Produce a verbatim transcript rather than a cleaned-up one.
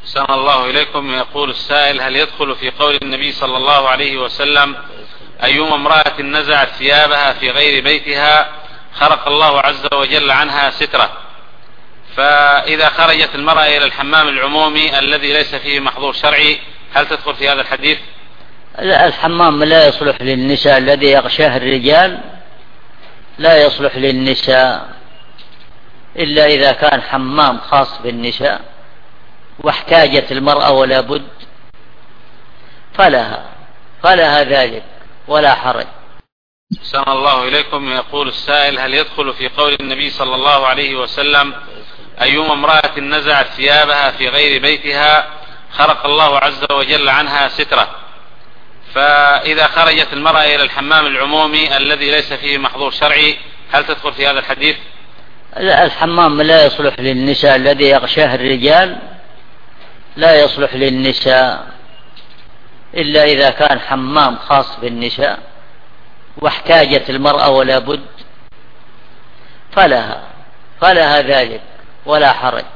أحسن الله إليكم. يقول السائل: هل يدخل في قول النبي صلى الله عليه وسلم: أيما امرأة نزعت ثيابها في غير بيتها خرق الله عز وجل عنها سترة؟ فإذا خرجت المرأة إلى الحمام العمومي الذي ليس فيه محظور شرعي هل تدخل في هذا الحديث؟ لا، الحمام لا يصلح للنساء الذي يغشاه الرجال، لا يصلح للنساء إلا إذا كان حمام خاص بالنساء واحتاجت المرأة ولا بد فلها فلها ذلك ولا حرج. أحسن الله إليكم. يقول السائل: هل يدخل في قول النبي صلى الله عليه وسلم: أيما امرأة نزعت ثيابها في غير بيتها خرق الله عز وجل عنها سترة؟ فإذا خرجت المرأة إلى الحمام العمومي الذي ليس فيه محظور شرعي هل تدخل في هذا الحديث؟ لا، الحمام لا يصلح للنساء الذي يغشاه الرجال، لا يصلح للنساء إلا إذا كان حمام خاص بالنساء واحتاجت المرأة ولا بد فلها فلها ذلك ولا حرج.